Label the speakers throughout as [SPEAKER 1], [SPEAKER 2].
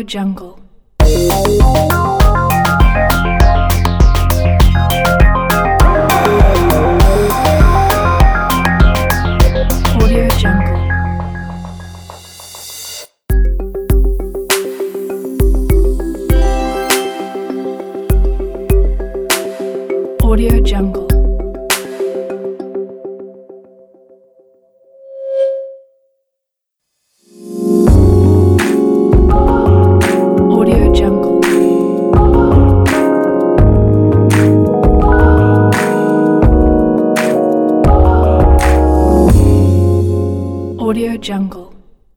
[SPEAKER 1] Jungle. Audio Jungle. Audio Jungle. Audio Jungle. Audio Jungle.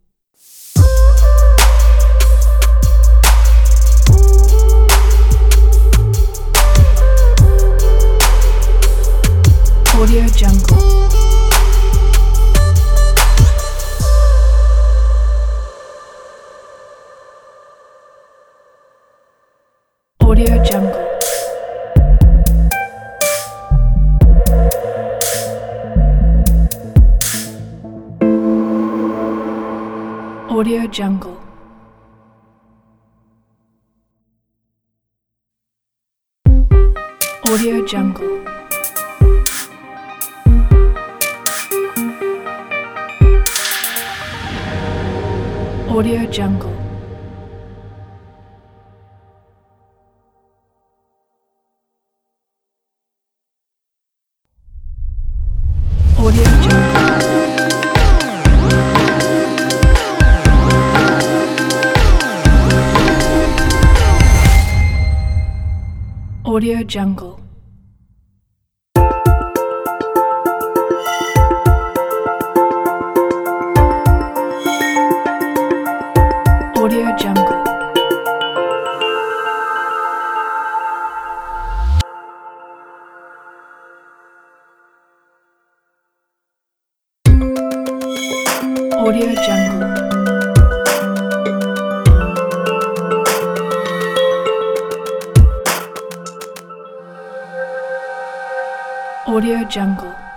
[SPEAKER 1] Audio Jungle. Audio Jungle. Audio Jungle. Audio Jungle. Audio Jungle. Audio Jungle. Audio Jungle. Audio Jungle. Audio Jungle. Audio Jungle.